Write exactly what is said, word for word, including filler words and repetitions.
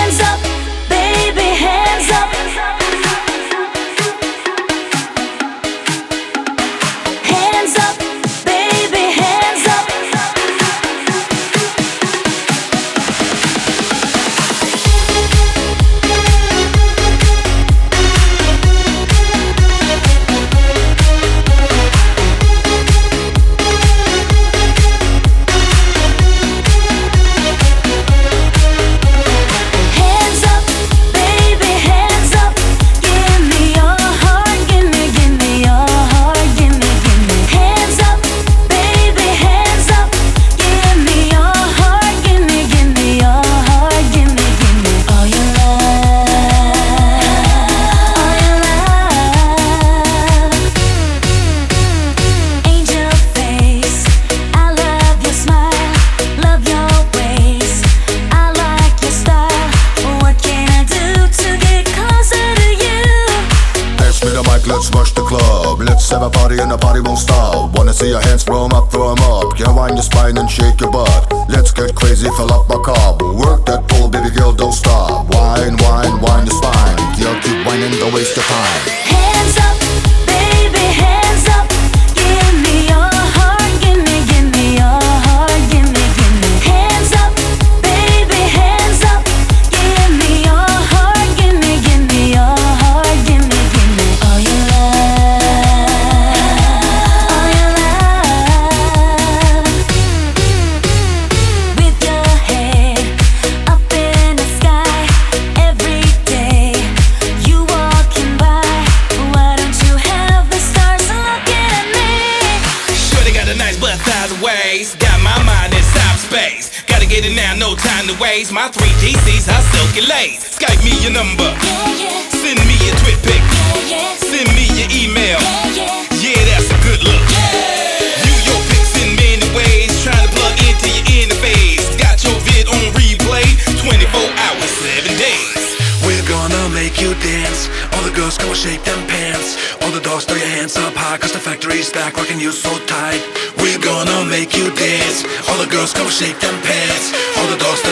Hands up, baby, hands up. Hands up, baby, hands up. Hands up, baby, hands up. Give me your heart, give me, give me your heart, give me, give me. Hands up, baby, hands up. Give me your heart, give me, give me your heart, give me, give me. All your love, all your love. Angel face, I love your smile, love your ways, I like your style. What can I do to get closer to you? Pass me the mic, let's rush the club. Let's have a party and the party won't stop. Wanna see your hands throw 'em up, throw 'em up. Can wind your spine and shake your butt. Let's get crazy, fill up my cup. Work that pole, baby girl, don't stop. Wine, wine, wine your spine. Girl, keep whining, don't waste your time. Hands up, baby, hands up. Give me your heart, give me, give me your heart, give me, give me. Hands up, baby, hands up. Give me your heart, give me, give me your heart, give me, give me. All your love, all your love. With your head up in the sky, every day you walking by. Why don't you have the stars looking at me? Shorty got a nice butt thousand ways. Got my mind in cyberspace. Gotta get it now, no time to waste. My three D Cs are silky lace. Skype me your number. Yeah, yeah, Send me your twit pic. yeah, yeah, Send me your email. yeah, yeah. Yeah, that's a good look. You your pics in many ways. Trying to plug into your interface. Got your vid on replay. twenty-four hours, seven days. We're gonna make you dance. All the girls come and shake them pants. All the dogs throw your hands up high, cause the factory's back, rocking you so tight. We're gonna make you dance. All the girls come and shake them pants. All the dogs throw